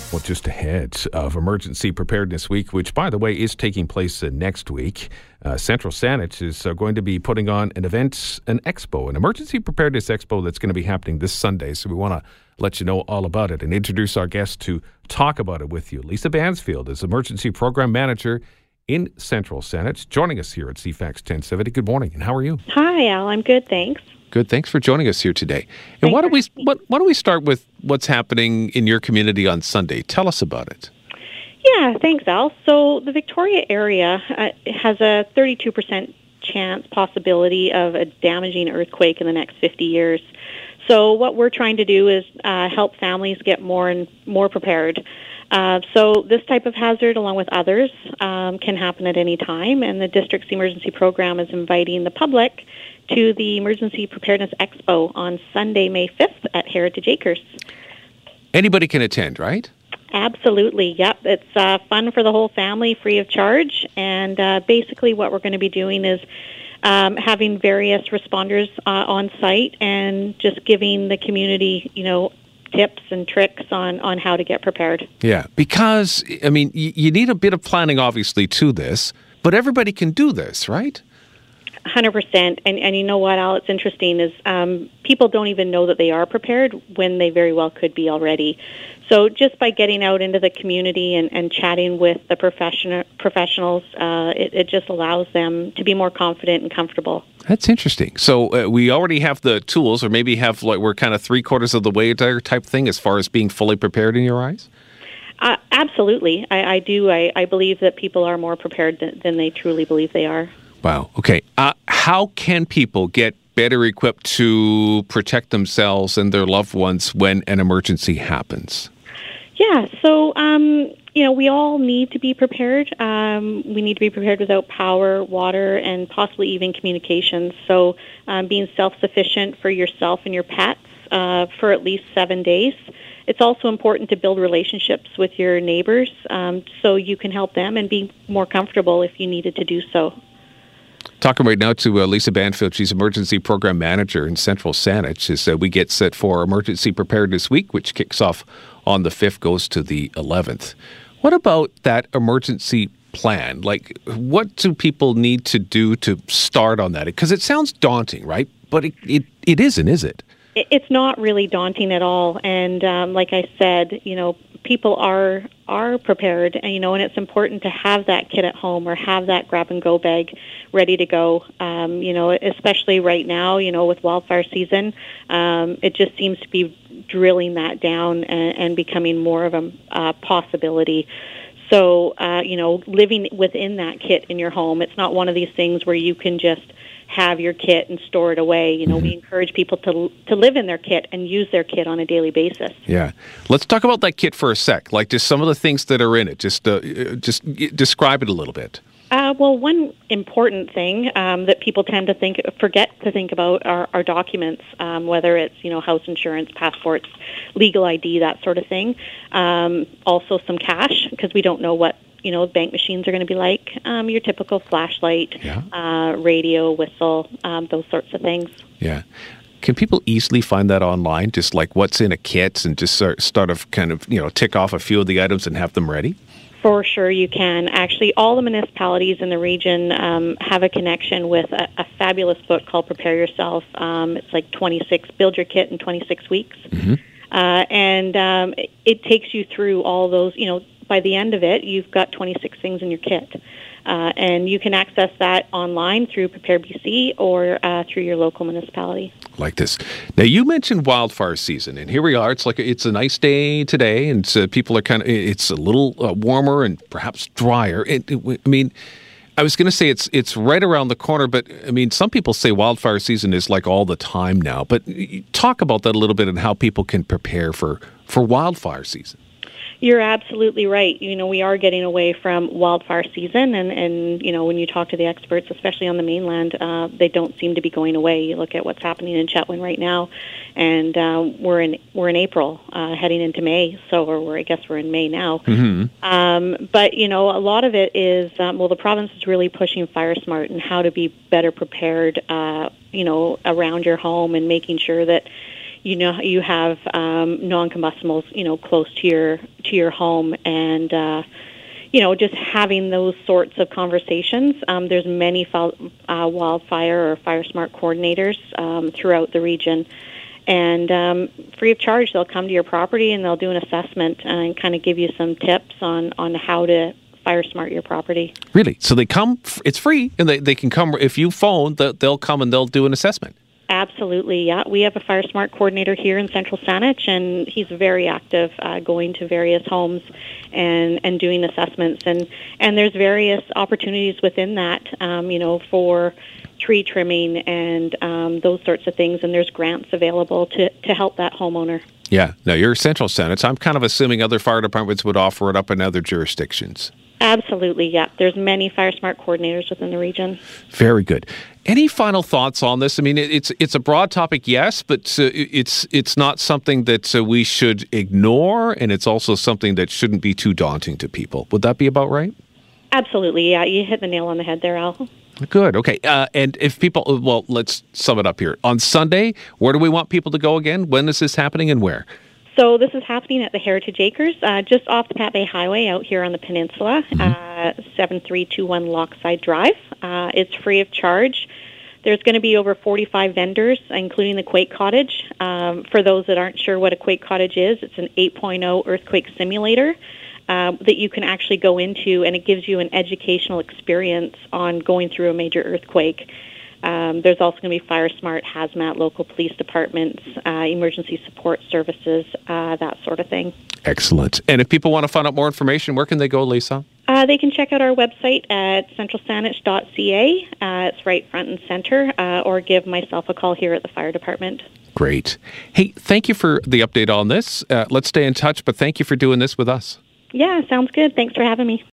Well, just ahead of Emergency Preparedness Week, which, by the way, is taking place next week, Central Saanich is going to be putting on an event, an expo, an Emergency Preparedness Expo that's going to be happening this Sunday. So we want to let you know all about it and introduce our guest to talk about it with you. Lisa Bansfield is Emergency Program Manager in Central Saanich, joining us here at CFAX 1070. Good morning, and how are you? Hi, Al. I'm good, thanks. Good. Thanks for joining us here today. And why don't we start with what's happening in your community on Sunday? Tell us about it. Yeah, thanks, Al. So the Victoria area has a 32% possibility of a damaging earthquake in the next 50 years. So what we're trying to do is help families get more and more prepared. So this type of hazard, along with others, can happen at any time, and the district's emergency program is inviting the public to the Emergency Preparedness Expo on Sunday, May 5th at Heritage Acres. Anybody can attend, right? Absolutely, yep. It's fun for the whole family, free of charge, and basically what we're going to be doing is having various responders on site and just giving the community, tips and tricks on how to get prepared. Yeah, because, I mean, you need a bit of planning, obviously, to this, but everybody can do this, right? 100%. And you know what, Al, it's interesting is people don't even know that they are prepared when they very well could be already. So just by getting out into the community and chatting with the professionals, it just allows them to be more confident and comfortable. That's interesting. So we already have the tools, or maybe we're kind of 3/4 of the way there type thing as far as being fully prepared in your eyes? Absolutely. I do. I believe that people are more prepared than they truly believe they are. Wow. Okay. How can people get better equipped to protect themselves and their loved ones when an emergency happens? Yeah. So, we all need to be prepared. We need to be prepared without power, water, and possibly even communications. So being self-sufficient for yourself and your pets for at least 7 days. It's also important to build relationships with your neighbors so you can help them and be more comfortable if you needed to do so. Talking right now to Lisa Bansfield. She's Emergency Program Manager in Central Saanich as we get set for Emergency Preparedness Week, which kicks off on the 5th, goes to the 11th. What about that emergency plan? Like, what do people need to do to start on that? Because it sounds daunting, right? But it isn't, is it? It's not really daunting at all. And like I said, people are prepared, and and it's important to have that kit at home or have that grab-and-go bag ready to go. Especially right now, with wildfire season, it just seems to be drilling that down and becoming more of a possibility. So, living within that kit in your home, it's not one of these things where you can just have your kit and store it away. We encourage people to live in their kit and use their kit on a daily basis. Yeah. Let's talk about that kit for a sec, like just some of the things that are in it. Just describe it a little bit. Well, one important thing that people tend to forget to think about are documents, whether it's, house insurance, passports, legal ID, that sort of thing. Also some cash, because we don't know what bank machines are going to be like, your typical flashlight, radio, whistle, those sorts of things. Yeah. Can people easily find that online, just like what's in a kit, and just start of kind of, tick off a few of the items and have them ready? For sure you can. Actually, all the municipalities in the region have a connection with a fabulous book called Prepare Yourself. It's like build your kit in 26 weeks. Mm-hmm. And it takes you through all those, by the end of it, you've got 26 things in your kit. And you can access that online through Prepare BC or through your local municipality. Like this. Now, you mentioned wildfire season, and here we are. It's a nice day today, and people are it's a little warmer and perhaps drier. I was going to say it's right around the corner, but some people say wildfire season is like all the time now. But talk about that a little bit and how people can prepare for wildfire season. You're absolutely right. We are getting away from wildfire season, and when you talk to the experts, especially on the mainland, they don't seem to be going away. You look at what's happening in Chetwynd right now, and we're in April, heading into May. So, I guess we're in May now. Mm-hmm. But a lot of it is the province is really pushing Fire Smart and how to be better prepared, around your home, and making sure that you have non-combustibles, close to your home, and just having those sorts of conversations. There's many wildfire or fire smart coordinators throughout the region, and free of charge, they'll come to your property and they'll do an assessment and kind of give you some tips on how to fire smart your property. Really? So they come, it's free, and they can come, if you phone, they'll come and they'll do an assessment? Absolutely, yeah. We have a Fire Smart coordinator here in Central Saanich, and he's very active going to various homes and doing assessments. And there's various opportunities within that, for tree trimming and those sorts of things, and there's grants available to help that homeowner. Yeah. Now, you're Central Saanich. I'm kind of assuming other fire departments would offer it up in other jurisdictions. Absolutely, yeah. There's many Fire Smart coordinators within the region. Very good. Any final thoughts on this? I mean, it's a broad topic, yes, but it's not something that we should ignore, and it's also something that shouldn't be too daunting to people. Would that be about right? Absolutely, yeah. You hit the nail on the head there, Al. Good. Okay. And if people, well, let's sum it up here. On Sunday, where do we want people to go again? When is this happening and where? So this is happening at the Heritage Acres, just off the Pat Bay Highway out here on the peninsula, 7321 Lochside Drive. It's free of charge. There's going to be over 45 vendors, including the Quake Cottage. For those that aren't sure what a Quake Cottage is, it's an 8.0 earthquake simulator that you can actually go into, and it gives you an educational experience on going through a major earthquake. There's also going to be Fire Smart, hazmat, local police departments, emergency support services, that sort of thing. Excellent. And if people want to find out more information, where can they go, Lisa? They can check out our website at centralsaanich.ca. It's right front and center, or give myself a call here at the fire department. Great. Hey, thank you for the update on this. Let's stay in touch, but thank you for doing this with us. Yeah, sounds good. Thanks for having me.